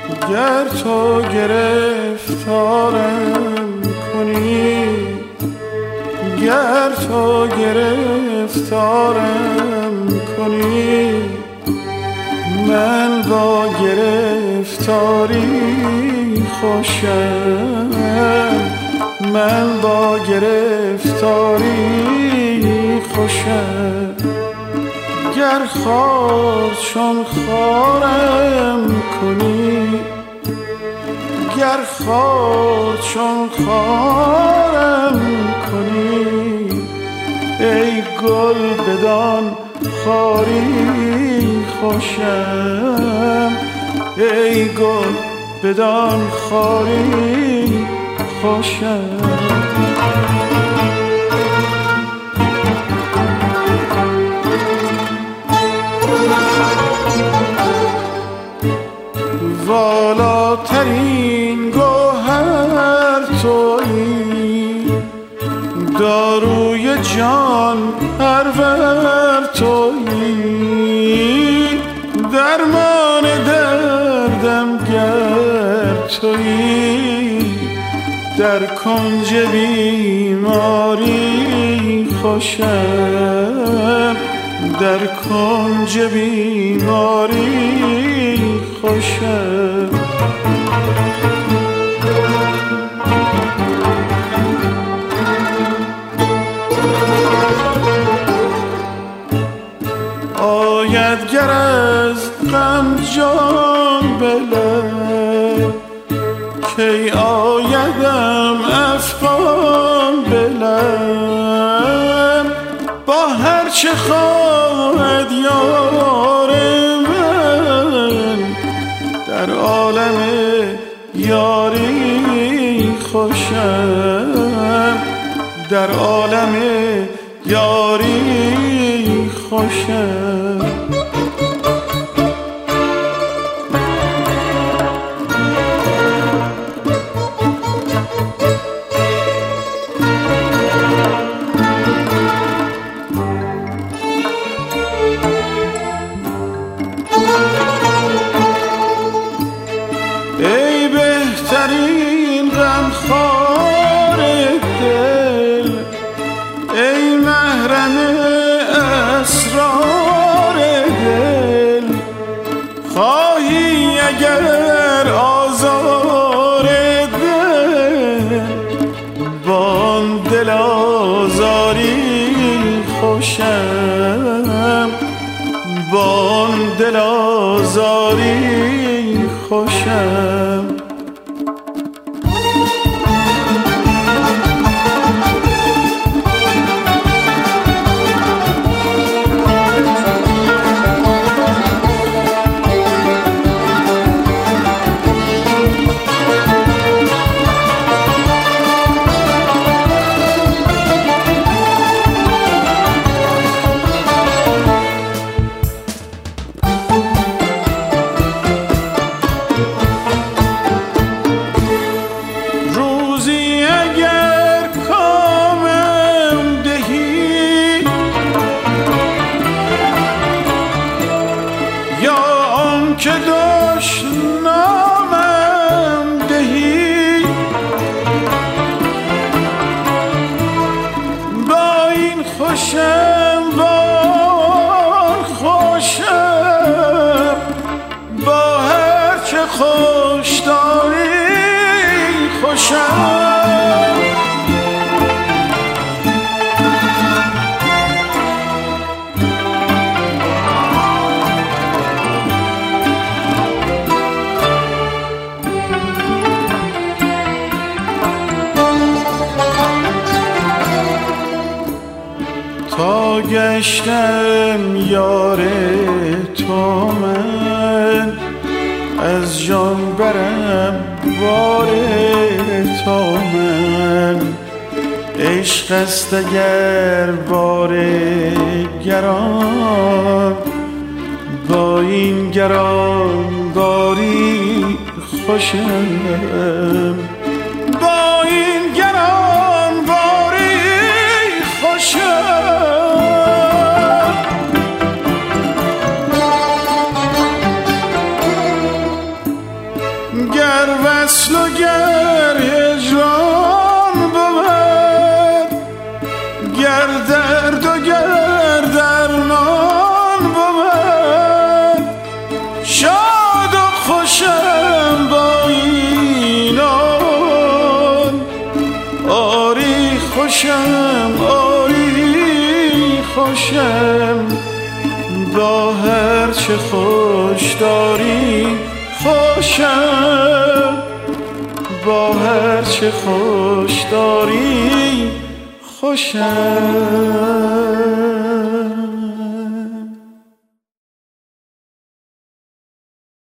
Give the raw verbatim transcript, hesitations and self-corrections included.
گر تو گرفتارم کنی، گر تو گرفتارم کنی، من با گرفتاری خوشم، من با گرفتاری خوشم. گر خار چون خارم کنی، گر خار چون خارم کنی، ای گل بدان خاری خوشم، ای گل بدان خاری خوشم. والاترین گوهر تویی، داروی جان پرور تویی، درمان دردم گر تویی، در کنج بیماری خوشم، در کنج بیماری خوشم. آید گر از غم جان بلد، کی آیدم افغان بلد، با هر چه خواهد یار من، در عالم یاری خوشم، در عالم یاری خوشم. ای بهترین غمخوار دل، ای محرم اسرار دل، خواهی اگر آزار دل، بان دل آزاری خوشم، بان دل آزاری خوشم. که دشنامم دهی، با این خوشم با خوشم، با هر چه خوش داری خوشم. تا گشتم یار تو من، از جان برم بار تو من، عشق است اگر بار گران، با این گران باری خوشم، با این گران باری خوشم. گر وصل و گر هجران بود، گر درد و گر درمان بود. شاد و خوشم با اینان، آری خوشم آری خوشم، با هر چه خوش داری خوشم، با هر چه خوش داری خوشم.